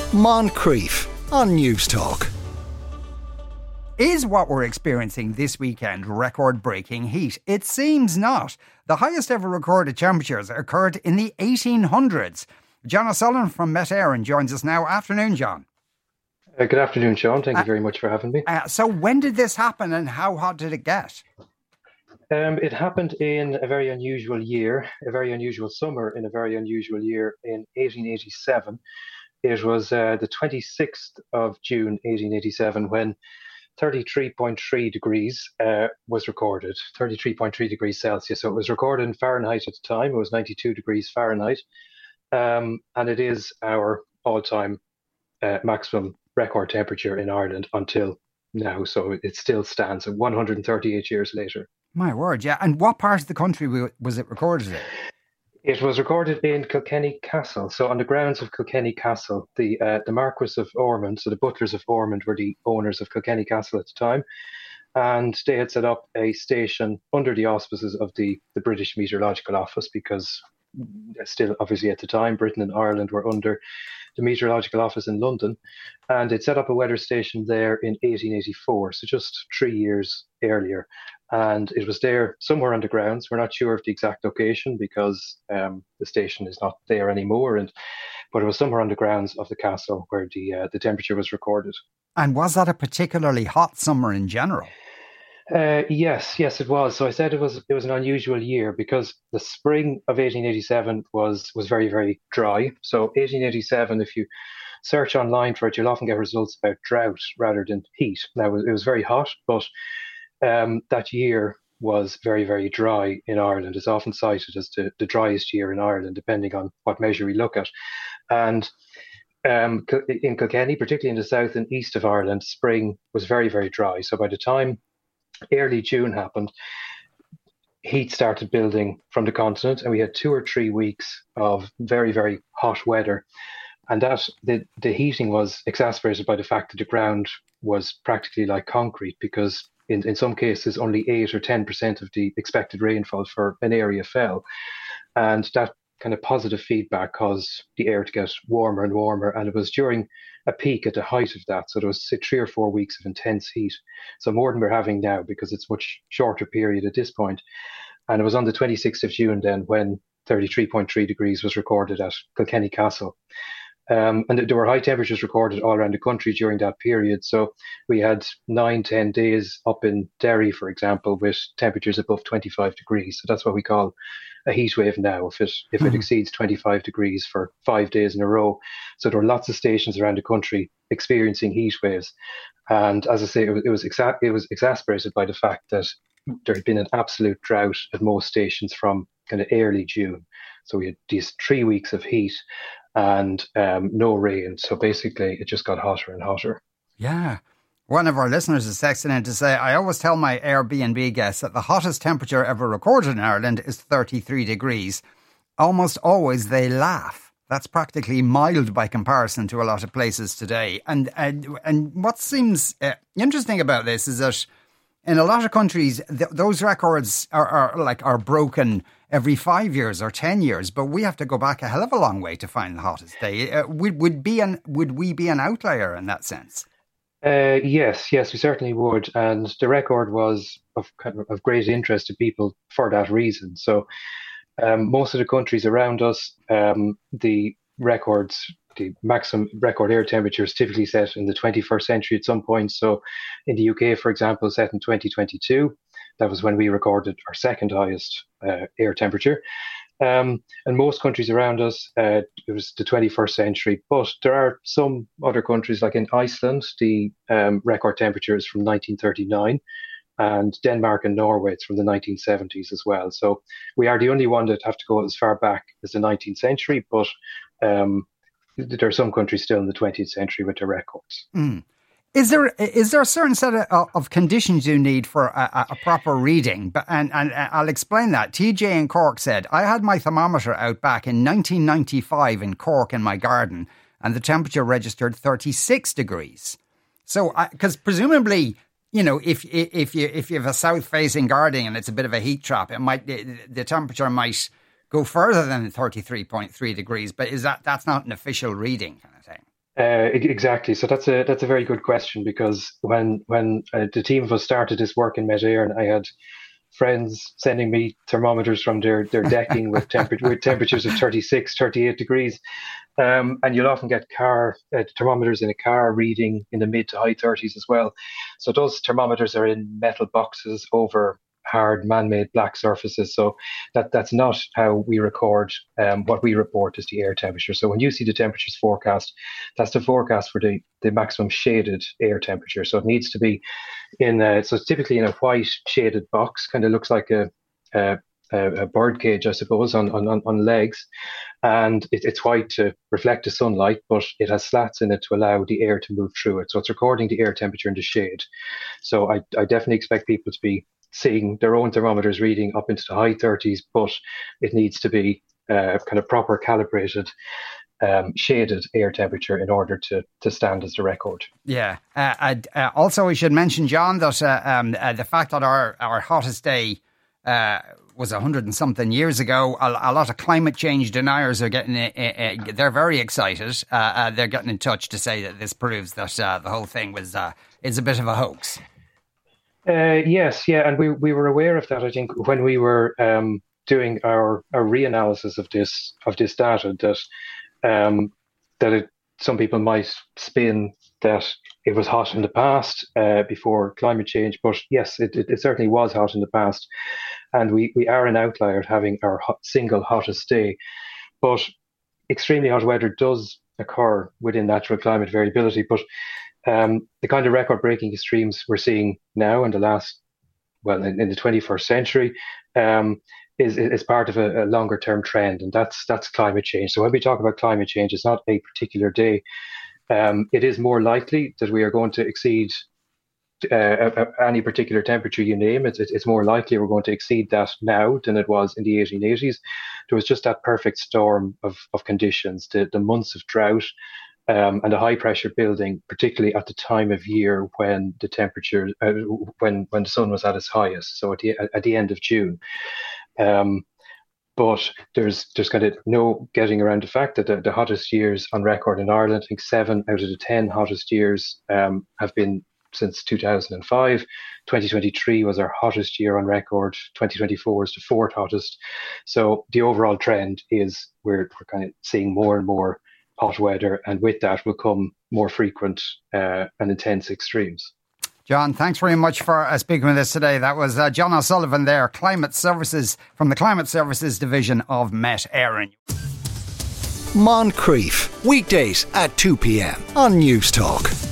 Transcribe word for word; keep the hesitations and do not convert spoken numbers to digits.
Moncrief on News Talk. Is what we're experiencing this weekend record-breaking heat? It seems not. The highest ever recorded temperatures occurred in the eighteen hundreds. John O'Sullivan from Met Éireann joins us now. Afternoon, John. Uh, good afternoon, Sean. Thank uh, you very much for having me. Uh, so when did this happen and how hot did it get? Um, it happened in a very unusual year, a very unusual summer in a very unusual year in eighteen eighty-seven. It was uh, the twenty-sixth of June, eighteen eighty-seven, when thirty-three point three degrees uh, was recorded, thirty-three point three degrees Celsius. So it was recorded in Fahrenheit at the time. It was ninety-two degrees Fahrenheit. Um, and it is our all-time uh, maximum record temperature in Ireland until now. So it still stands at one hundred thirty-eight years later. My word, yeah. And what part of the country was it recorded in? It was recorded in Kilkenny Castle. So on the grounds of Kilkenny Castle, the uh, the Marquess of Ormond, so the Butlers of Ormond were the owners of Kilkenny Castle at the time. And they had set up a station under the auspices of the, the British Meteorological Office, because still, obviously at the time, Britain and Ireland were under the Meteorological Office in London. And they'd set up a weather station there in eighteen eighty-four, so just three years earlier. And it was there somewhere on the grounds. We're not sure of the exact location because um, the station is not there anymore. And but it was somewhere on the grounds of the castle where the uh, the temperature was recorded. And was that a particularly hot summer in general? Uh, yes, yes, it was. So I said it was it was an unusual year because the spring of eighteen eighty-seven was was very, very dry. So eighteen eighty-seven, if you search online for it, you'll often get results about drought rather than heat. Now, it was very hot, but um, that year was very, very dry in Ireland. It's often cited as the, the driest year in Ireland, depending on what measure we look at. And um, in Kilkenny, particularly in the south and east of Ireland, spring was very, very dry. So by the time early June happened, heat started building from the continent, and we had two or three weeks of very, very hot weather. And that the, the heating was exacerbated by the fact that the ground was practically like concrete, because in, in some cases only eight or ten percent of the expected rainfall for an area fell. And that kind of positive feedback caused the air to get warmer and warmer. And it was during a peak at the height of that. So there was say, three or four weeks of intense heat. So more than we're having now, because it's much shorter period at this point. And it was on the twenty-sixth of June then when thirty-three point three degrees was recorded at Kilkenny Castle. Um, and there were high temperatures recorded all around the country during that period. So we had nine, ten days up in Derry, for example, with temperatures above twenty-five degrees. So that's what we call a heat wave now, if it if it exceeds twenty-five degrees for five days in a row. So there were lots of stations around the country experiencing heat waves. And as I say, it was it was, exa- it was exacerbated by the fact that there had been an absolute drought at most stations from kind of early June. So we had these three weeks of heat and um, no rain. So basically, it just got hotter and hotter. Yeah. One of our listeners is texting in to say, I always tell my Airbnb guests that the hottest temperature ever recorded in Ireland is thirty-three degrees. Almost always they laugh. That's practically mild by comparison to a lot of places today. And and, and what seems uh, interesting about this is that in a lot of countries, th- those records are, are like are broken every five years or ten years, but we have to go back a hell of a long way to find the hottest day. Uh, would would be an would we be an outlier in that sense? Uh, yes, yes, we certainly would. And the record was of kind of, of great interest to people for that reason. So um, most of the countries around us, um, the records, the maximum record air temperature is typically set in the twenty-first century at some point. So in the U K, for example, set in twenty twenty-two. That was when we recorded our second highest uh, air temperature. Um, and most countries around us, uh, it was the twenty-first century. But there are some other countries, like in Iceland, the um, record temperature is from nineteen thirty-nine. And Denmark and Norway, it's from the nineteen seventies as well. So we are the only one that have to go as far back as the nineteenth century. But um, there are some countries still in the twentieth century with their records. Mm. Is there is there a certain set of, of conditions you need for a, a proper reading? But and, and I'll explain that. T J in Cork said, I had my thermometer out back in nineteen ninety-five in Cork in my garden, and the temperature registered thirty-six degrees. So, because presumably, you know, if if you if you have a south facing garden and it's a bit of a heat trap, it might the temperature might go further than thirty-three point three degrees. But is that that's not an official reading kind of thing? Uh, e- exactly. So that's a that's a very good question because when when uh, the team of us started this work in Met Éireann, I had friends sending me thermometers from their, their decking with, temper- with temperatures of thirty-six, thirty-eight degrees. Um, and you'll often get car uh, thermometers in a car reading in the mid to high thirties as well. So those thermometers are in metal boxes over hard man-made black surfaces. So that that's not how we record um, what we report as the air temperature. So when you see the temperatures forecast, that's the forecast for the, the maximum shaded air temperature. So it needs to be in a, so it's typically in a white shaded box, kind of looks like a, a a bird cage, I suppose, on on, on legs, and it, it's white to reflect the sunlight, but it has slats in it to allow the air to move through it. So it's recording the air temperature in the shade. So I, I definitely expect people to be seeing their own thermometers reading up into the high thirties, but it needs to be uh, kind of proper calibrated Um, shaded air temperature in order to to stand as the record. Yeah. Uh, uh, also, we should mention, John, that uh, um, uh, the fact that our, our hottest day uh, was a hundred and something years ago, a, a lot of climate change deniers are getting, uh, uh, they're very excited. Uh, uh, they're getting in touch to say that this proves that uh, the whole thing was uh, is a bit of a hoax. Uh, yes, yeah, and we we were aware of that. I think when we were um, doing our our reanalysis of this of this data, that um, that it, some people might spin that it was hot in the past uh, before climate change, but yes, it, it, it certainly was hot in the past, and we we are an outlier having our hot, single hottest day, but extremely hot weather does occur within natural climate variability, but um, the kind of record-breaking extremes we're seeing now in the last, well, in, in the twenty-first century, um, is is part of a, a longer-term trend, and that's that's climate change. So when we talk about climate change, it's not a particular day. Um, it is more likely that we are going to exceed uh, any particular temperature you name. It's it's more likely we're going to exceed that now than it was in the eighteen eighties. There was just that perfect storm of of conditions, the the months of drought. Um, and the high pressure building, particularly at the time of year when the temperature, uh, when when the sun was at its highest, so at the at the end of June. Um, but there's there's kind of no getting around the fact that the, the hottest years on record in Ireland, I think seven out of the ten hottest years um, have been since two thousand five. twenty twenty-three was our hottest year on record. twenty twenty-four is the fourth hottest. So the overall trend is we're we're kind of seeing more and more hot weather, and with that will come more frequent uh, and intense extremes. John, thanks very much for uh, speaking with us today. That was uh, John O'Sullivan there, Climate Services, from the Climate Services Division of Met Éireann. Moncrief, weekdays at two p.m. on News Talk.